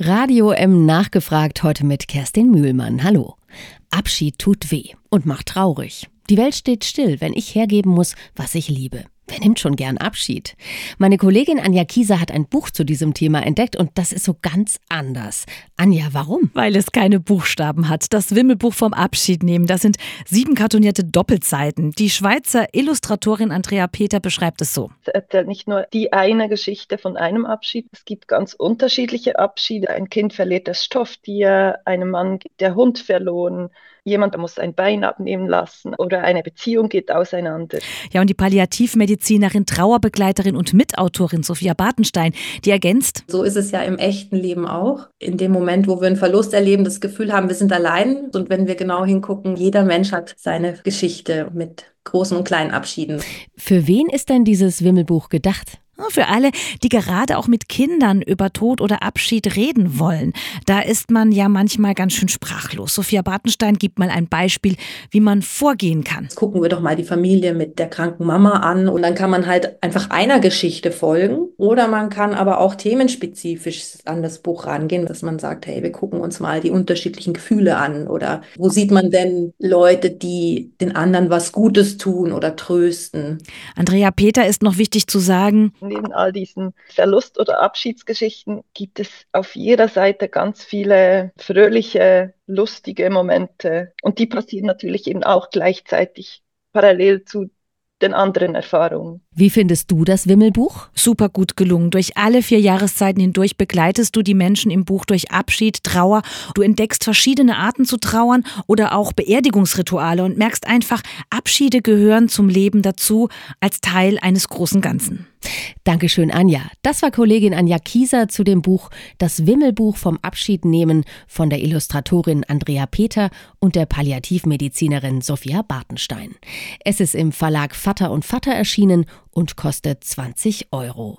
Radio M nachgefragt, heute mit Kerstin Mühlmann. Hallo. Abschied tut weh und macht traurig. Die Welt steht still, wenn ich hergeben muss, was ich liebe. Wer nimmt schon gern Abschied? Meine Kollegin Anja Kieser hat ein Buch zu diesem Thema entdeckt und das ist so ganz anders. Anja, warum? Weil es keine Buchstaben hat. Das Wimmelbuch vom Abschied nehmen. Das sind 7 kartonierte Doppelseiten. Die Schweizer Illustratorin Andrea Peter beschreibt es so. Es erzählt nicht nur die eine Geschichte von einem Abschied. Es gibt ganz unterschiedliche Abschiede. Ein Kind verliert das Stofftier, einem Mann geht der Hund verloren, jemand muss ein Bein abnehmen lassen oder eine Beziehung geht auseinander. Ja, und die Palliativmedizinerin, Trauerbegleiterin und Mitautorin Sophia Bartenstein, die ergänzt: So ist es ja im echten Leben auch. In dem Moment, wo wir einen Verlust erleben, das Gefühl haben, wir sind allein. Und wenn wir genau hingucken, jeder Mensch hat seine Geschichte mit großen und kleinen Abschieden. Für wen ist denn dieses Wimmelbuch gedacht? Für alle, die gerade auch mit Kindern über Tod oder Abschied reden wollen. Da ist man ja manchmal ganz schön sprachlos. Sophia Bartenstein gibt mal ein Beispiel, wie man vorgehen kann. Jetzt gucken wir doch mal die Familie mit der kranken Mama an und dann kann man halt einfach einer Geschichte folgen oder man kann aber auch themenspezifisch an das Buch rangehen, dass man sagt, hey, wir gucken uns mal die unterschiedlichen Gefühle an oder wo sieht man denn Leute, die den anderen was Gutes tun oder trösten. Andrea Peter ist noch wichtig zu sagen: Neben all diesen Verlust- oder Abschiedsgeschichten gibt es auf jeder Seite ganz viele fröhliche, lustige Momente. Und die passieren natürlich eben auch gleichzeitig parallel zu den anderen Erfahrungen. Wie findest du das Wimmelbuch? Super gut gelungen. Durch alle 4 Jahreszeiten hindurch begleitest du die Menschen im Buch durch Abschied, Trauer. Du entdeckst verschiedene Arten zu trauern oder auch Beerdigungsrituale und merkst einfach, Abschiede gehören zum Leben dazu als Teil eines großen Ganzen. Dankeschön, Anja. Das war Kollegin Anja Kieser zu dem Buch Das Wimmelbuch vom Abschied nehmen von der Illustratorin Andrea Peter und der Palliativmedizinerin Sophia Bartenstein. Es ist im Verlag Vater und Vater erschienen und kostet 20 €.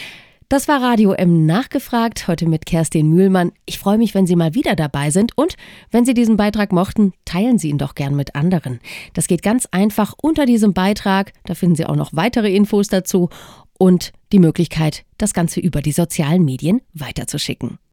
Das war Radio M nachgefragt, heute mit Kerstin Mühlmann. Ich freue mich, wenn Sie mal wieder dabei sind und wenn Sie diesen Beitrag mochten, teilen Sie ihn doch gern mit anderen. Das geht ganz einfach unter diesem Beitrag, da finden Sie auch noch weitere Infos dazu und die Möglichkeit, das Ganze über die sozialen Medien weiterzuschicken.